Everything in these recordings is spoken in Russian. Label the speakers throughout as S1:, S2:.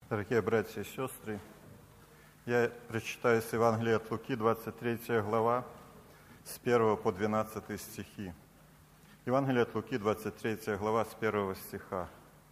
S1: Дорогие братья и сестры, я прочитаю с Евангелия от Луки, 23 глава, с 1 по 12 стихи. Евангелие от Луки, 23 глава, с 1 стиха.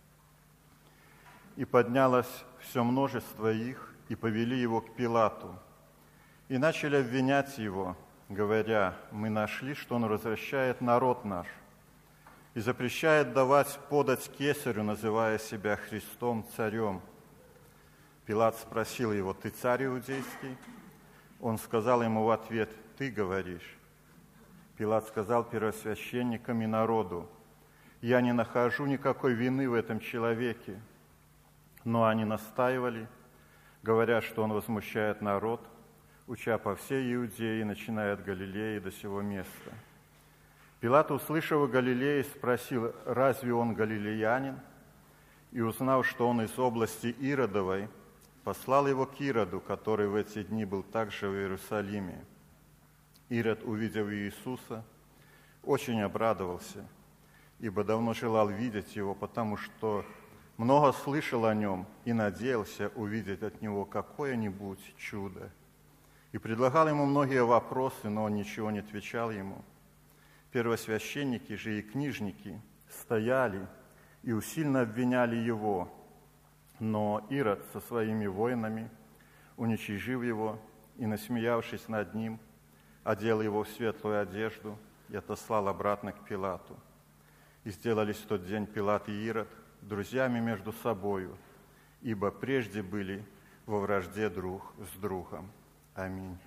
S1: «И поднялось все множество их, и повели его к Пилату, и начали обвинять его, говоря: мы нашли, что он развращает народ наш, и запрещает давать подать кесарю, называя себя Христом, царем. Пилат спросил его: ты царь иудейский? Он сказал ему в ответ: ты говоришь. Пилат сказал первосвященникам и народу: я не нахожу никакой вины в этом человеке. Но они настаивали, говоря, что он возмущает народ, уча по всей Иудее, начиная от Галилеи до сего места. Пилат, услышав о Галилее, спросил: разве он галилеянин? И узнав, что он из области Иродовой, послал его к Ироду, который в эти дни был также в Иерусалиме. Ирод, увидев Иисуса, очень обрадовался, ибо давно желал видеть его, потому что много слышал о нем и надеялся увидеть от него какое-нибудь чудо. И предлагал ему многие вопросы, но он ничего не отвечал ему. Первосвященники же и книжники стояли и усильно обвиняли его. Но Ирод со своими воинами, уничижив его и насмеявшись над ним, одел его в светлую одежду и отослал обратно к Пилату. И сделались в тот день Пилат и Ирод друзьями между собою, ибо прежде были во вражде друг с другом. Аминь.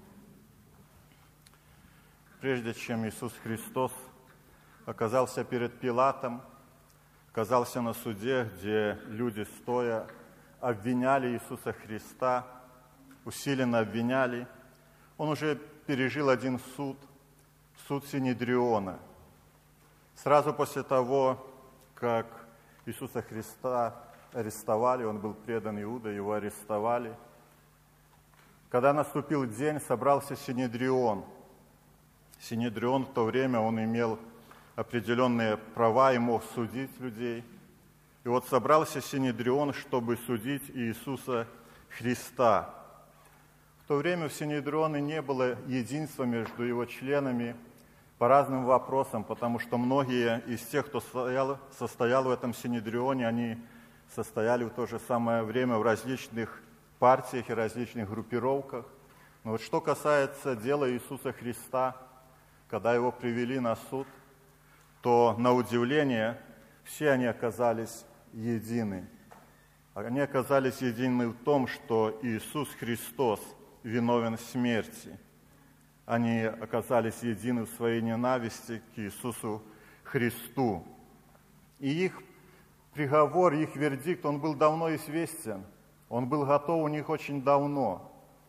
S1: Прежде чем Иисус Христос оказался перед Пилатом, оказался на суде, где люди, стоя, обвиняли Иисуса Христа, усиленно обвиняли, он уже пережил один суд, суд Синедриона. Сразу после того, как Иисуса Христа арестовали, он был предан Иуда, его арестовали. Когда наступил день, собрался Синедрион. Синедрион в то время, он имел определенные права и мог судить людей. И вот собрался Синедрион, чтобы судить Иисуса Христа. В то время в Синедрионе не было единства между его членами по разным вопросам, потому что многие из тех, кто состоял в этом Синедрионе, они состояли в то же самое время в различных партиях и различных группировках. Но вот что касается дела Иисуса Христа, когда его привели на суд, то, на удивление, все они оказались едины. Они оказались едины в том, что Иисус Христос виновен в смерти. Они оказались едины в своей ненависти к Иисусу Христу. И их приговор, их вердикт, он был давно известен. Он был готов у них очень давно.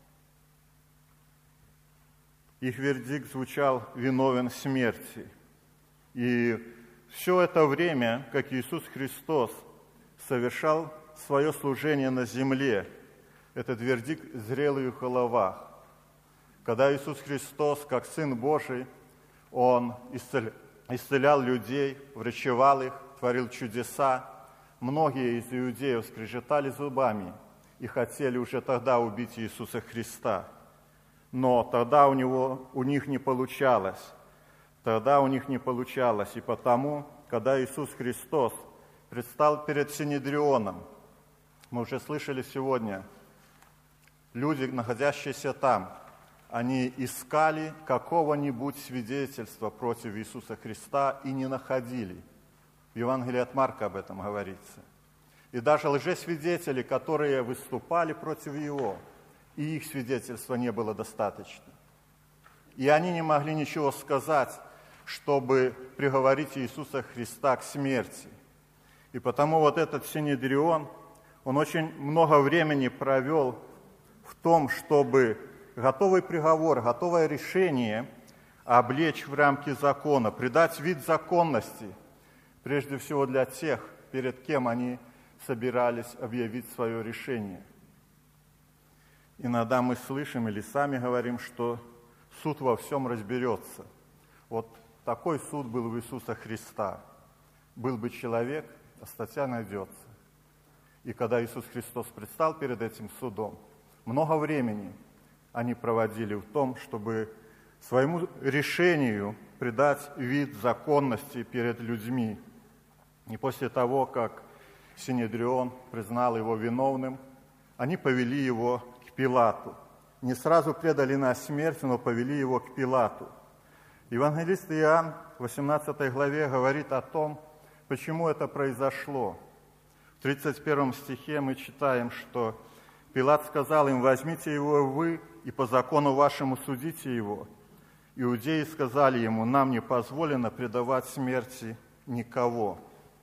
S1: Их вердикт звучал: виновен в смерти. И все это время, как Иисус Христос совершал свое служение на земле, этот вердикт зрел в их головах. Когда Иисус Христос, как Сын Божий, Он исцелял людей, врачевал их, творил чудеса, многие из иудеев скрежетали зубами и хотели уже тогда убить Иисуса Христа. Но тогда у них не получалось. И потому, когда Иисус Христос предстал перед Синедрионом, мы уже слышали сегодня, люди, находящиеся там, они искали какого-нибудь свидетельства против Иисуса Христа и не находили. В Евангелии от Марка об этом говорится. И даже лжесвидетели, которые выступали против Его, и их свидетельства не было достаточно. И они не могли ничего сказать, чтобы приговорить Иисуса Христа к смерти. И потому вот этот Синедрион, он очень много времени провел в том, чтобы готовый приговор, готовое решение облечь в рамки закона, придать вид законности, прежде всего для тех, перед кем они собирались объявить свое решение. Иногда мы слышим или сами говорим, что суд во всем разберется. Вот такой суд был у Иисуса Христа. Был бы человек, а статья найдется. И когда Иисус Христос предстал перед этим судом, много времени они проводили в том, чтобы своему решению придать вид законности перед людьми. И после того, как Синедрион признал его виновным, они повели его к Пилату. Не сразу предали на смерть, но повели его к Пилату. Евангелист Иоанн в 18 главе говорит о том, почему это произошло. В 31 стихе мы читаем, что Пилат сказал им: «Возьмите его вы и по закону вашему судите его». Иудеи сказали ему: «Нам не позволено предавать смерти никого».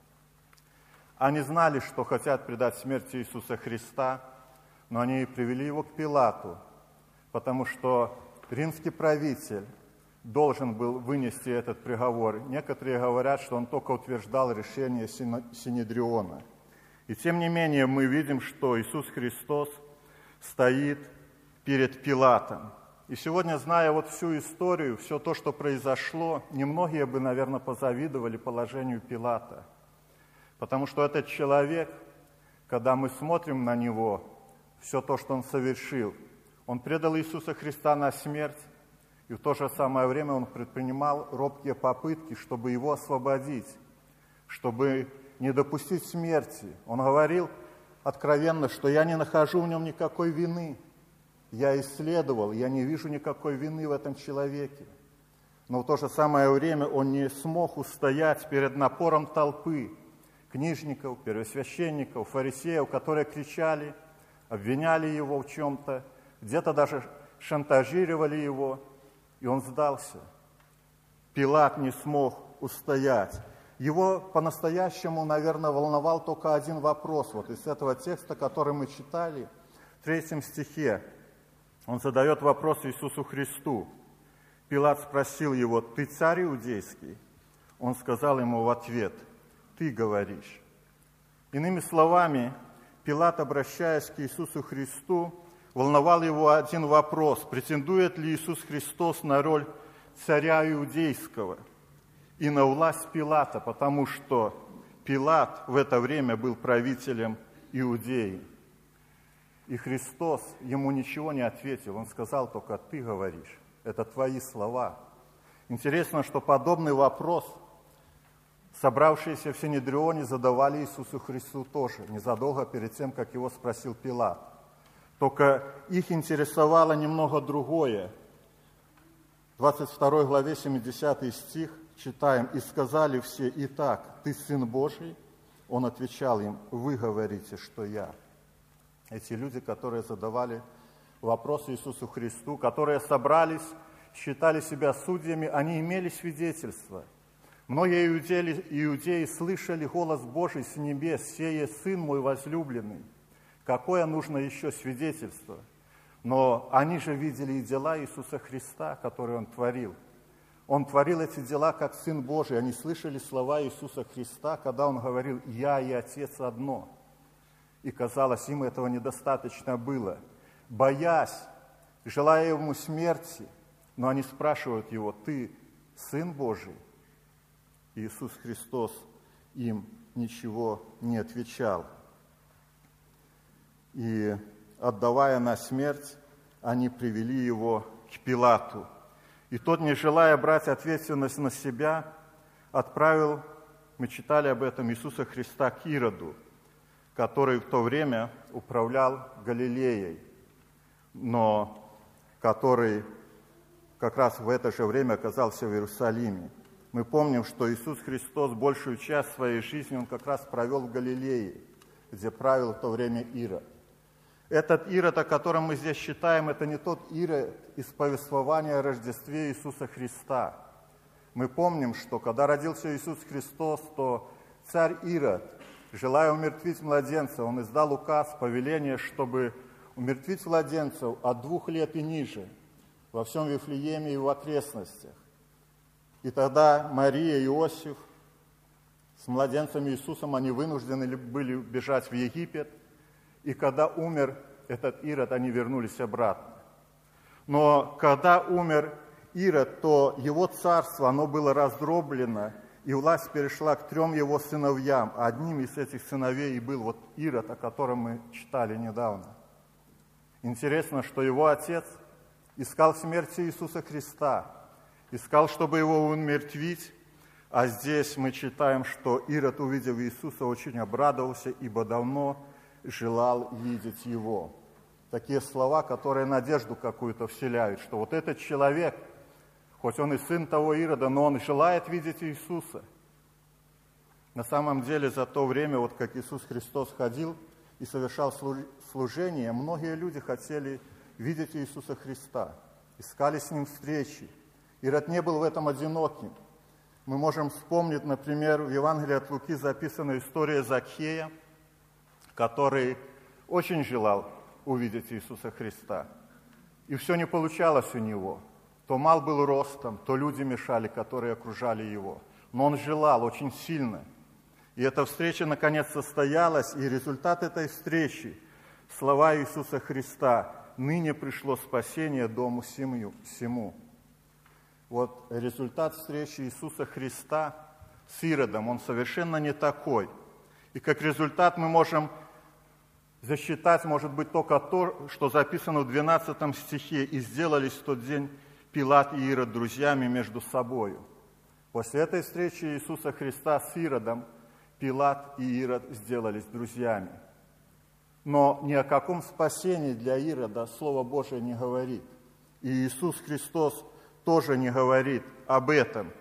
S1: Они знали, что хотят предать смерти Иисуса Христа, но они привели его к Пилату, потому что римский правитель должен был вынести этот приговор. Некоторые говорят, что он только утверждал решение Синедриона. И тем не менее мы видим, что Иисус Христос стоит перед Пилатом. И сегодня, зная вот всю историю, все то, что произошло, немногие бы, наверное, позавидовали положению Пилата. Потому что этот человек, когда мы смотрим на него, все то, что он совершил, он предал Иисуса Христа на смерть, и в то же самое время он предпринимал робкие попытки, чтобы его освободить, чтобы не допустить смерти. Он говорил откровенно, что я не нахожу в нем никакой вины. Я исследовал, я не вижу никакой вины в этом человеке. Но в то же самое время он не смог устоять перед напором толпы, книжников, первосвященников, фарисеев, которые кричали, обвиняли его в чем-то, где-то даже шантажировали его, и он сдался. Пилат не смог устоять. Его по-настоящему, наверное, волновал только один вопрос. Вот из этого текста, который мы читали, в 3 стихе, он задает вопрос Иисусу Христу. Пилат спросил его: «Ты царь иудейский?» Он сказал ему в ответ: «Ты говоришь». Иными словами, Пилат, обращаясь к Иисусу Христу, волновал его один вопрос: претендует ли Иисус Христос на роль царя иудейского и на власть Пилата, потому что Пилат в это время был правителем Иудеи. И Христос ему ничего не ответил, он сказал только: «Ты говоришь, это твои слова». Интересно, что подобный вопрос собравшиеся в Синедрионе задавали Иисусу Христу тоже, незадолго перед тем, как его спросил Пилат. Только их интересовало немного другое. В 22 главе 70 стих читаем: «И сказали все: Итак, ты Сын Божий?» Он отвечал им: «Вы говорите, что я». Эти люди, которые задавали вопросы Иисусу Христу, которые собрались, считали себя судьями, они имели свидетельство. Многие иудеи слышали голос Божий с небес: «Сее Сын мой возлюбленный». Какое нужно еще свидетельство? Но они же видели и дела Иисуса Христа, которые Он творил. Он творил эти дела как Сын Божий. Они слышали слова Иисуса Христа, когда Он говорил: «Я и Отец одно». И казалось, им этого недостаточно было. Боясь, желая Ему смерти, но они спрашивают Его: «Ты Сын Божий?» Иисус Христос им ничего не отвечал. И, отдавая на смерть, они привели Его к Пилату. И тот, не желая брать ответственность на себя, отправил, мы читали об этом, Иисуса Христа к Ироду, который в то время управлял Галилеей, но который как раз в это же время оказался в Иерусалиме. Мы помним, что Иисус Христос большую часть своей жизни Он как раз провел в Галилее, где правил в то время Ирод. Этот Ирод, о котором мы здесь читаем, это не тот Ирод из повествования о Рождестве Иисуса Христа. Мы помним, что когда родился Иисус Христос, то царь Ирод, желая умертвить младенца, он издал указ, повеление, чтобы умертвить младенцев от 2 лет и ниже во всем Вифлееме и в окрестностях. И тогда Мария и Иосиф с младенцем Иисусом, они вынуждены были бежать в Египет. И когда умер этот Ирод, они вернулись обратно. Но когда умер Ирод, то его царство, оно было раздроблено и власть перешла к 3 его сыновьям. Одним из этих сыновей и был вот Ирод, о котором мы читали недавно. Интересно, что его отец искал смерти Иисуса Христа, искал, чтобы его умертвить, а здесь мы читаем, что Ирод, увидев Иисуса, очень обрадовался, ибо давно желал видеть его. Такие слова, которые надежду какую-то вселяют, что вот этот человек, хоть он и сын того Ирода, но он желает видеть Иисуса. На самом деле, за то время, вот как Иисус Христос ходил и совершал служение, многие люди хотели видеть Иисуса Христа, искали с Ним встречи. Ирод не был в этом одиноким. Мы можем вспомнить, например, в Евангелии от Луки записана история Закхея, который очень желал увидеть Иисуса Христа. И все не получалось у него. То мал был ростом, то люди мешали, которые окружали его. Но он желал очень сильно. И эта встреча наконец состоялась, и результат этой встречи – слова Иисуса Христа: «Ныне пришло спасение дому сему». Вот результат встречи Иисуса Христа с Иродом, он совершенно не такой. И как результат мы можем засчитать, может быть, только то, что записано в 12 стихе: «И сделались в тот день Пилат и Ирод друзьями между собою». После этой встречи Иисуса Христа с Иродом Пилат и Ирод сделались друзьями. Но ни о каком спасении для Ирода Слово Божие не говорит. И Иисус Христос тоже не говорит об этом.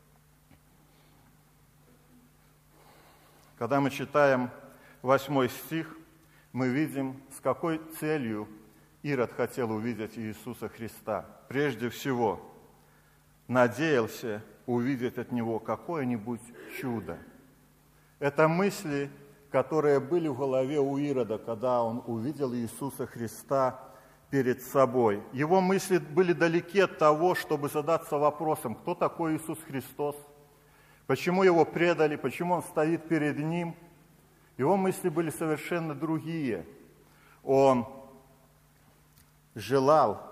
S1: Когда мы читаем 8 стих, мы видим, с какой целью Ирод хотел увидеть Иисуса Христа. Прежде всего, надеялся увидеть от Него какое-нибудь чудо. Это мысли, которые были в голове у Ирода, когда он увидел Иисуса Христа перед собой. Его мысли были далеки от того, чтобы задаться вопросом, кто такой Иисус Христос, почему Его предали, почему Он стоит перед Ним. Его мысли были совершенно другие. Он желал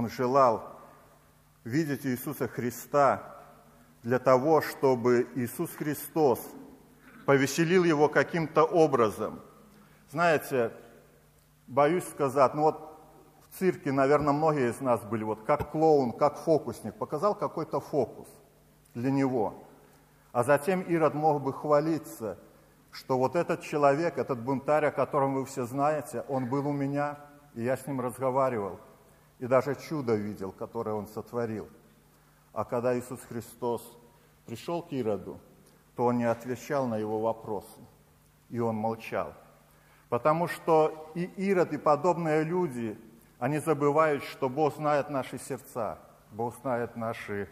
S1: видеть Иисуса Христа для того, чтобы Иисус Христос повеселил его каким-то образом. Знаете, боюсь сказать, в цирке, наверное, многие из нас были как клоун, как фокусник, показал какой-то фокус для него. А затем Ирод мог бы хвалиться, что вот этот человек, этот бунтарь, о котором вы все знаете, он был у меня, и я с ним разговаривал, и даже чудо видел, которое он сотворил. А когда Иисус Христос пришел к Ироду, то он не отвечал на его вопросы, и он молчал. Потому что и Ирод, и подобные люди, они забывают, что Бог знает наши сердца, Бог знает наши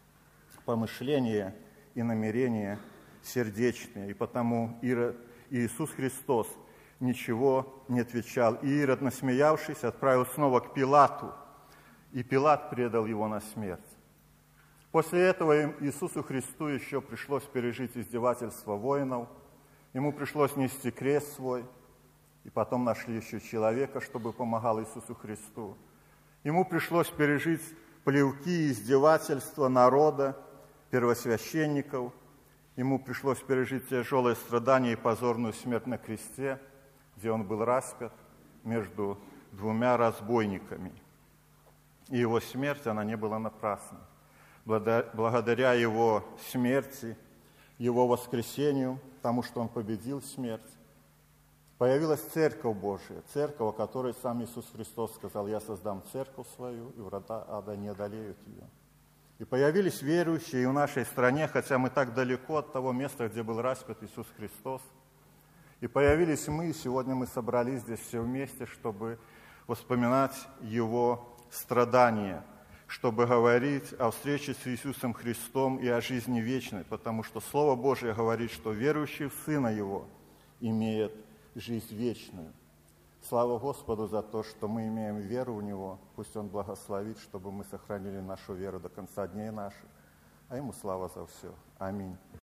S1: помышления и намерения сердечные. И потому Иисус Христос ничего не отвечал. И Ирод, насмеявшись, отправил снова к Пилату, и Пилат предал его на смерть. После этого Иисусу Христу еще пришлось пережить издевательство воинов, ему пришлось нести крест свой, и потом нашли еще человека, чтобы помогал Иисусу Христу. Ему пришлось пережить плевки и издевательства народа, первосвященников, ему пришлось пережить тяжелые страдания и позорную смерть на кресте, где он был распят между 2 разбойниками. И его смерть, она не была напрасной. Благодаря его смерти, его воскресению, тому, что он победил смерть, появилась Церковь Божия, Церковь, о которой сам Иисус Христос сказал: «Я создам Церковь свою, и врата ада не одолеют ее». И появились верующие и в нашей стране, хотя мы так далеко от того места, где был распят Иисус Христос. И появились мы, и сегодня мы собрались здесь все вместе, чтобы вспоминать Его страдания, чтобы говорить о встрече с Иисусом Христом и о жизни вечной, потому что Слово Божие говорит, что верующий в Сына Его имеет жизнь вечную. Слава Господу за то, что мы имеем веру в Него. Пусть Он благословит, чтобы мы сохранили нашу веру до конца дней наших. А Ему слава за все. Аминь.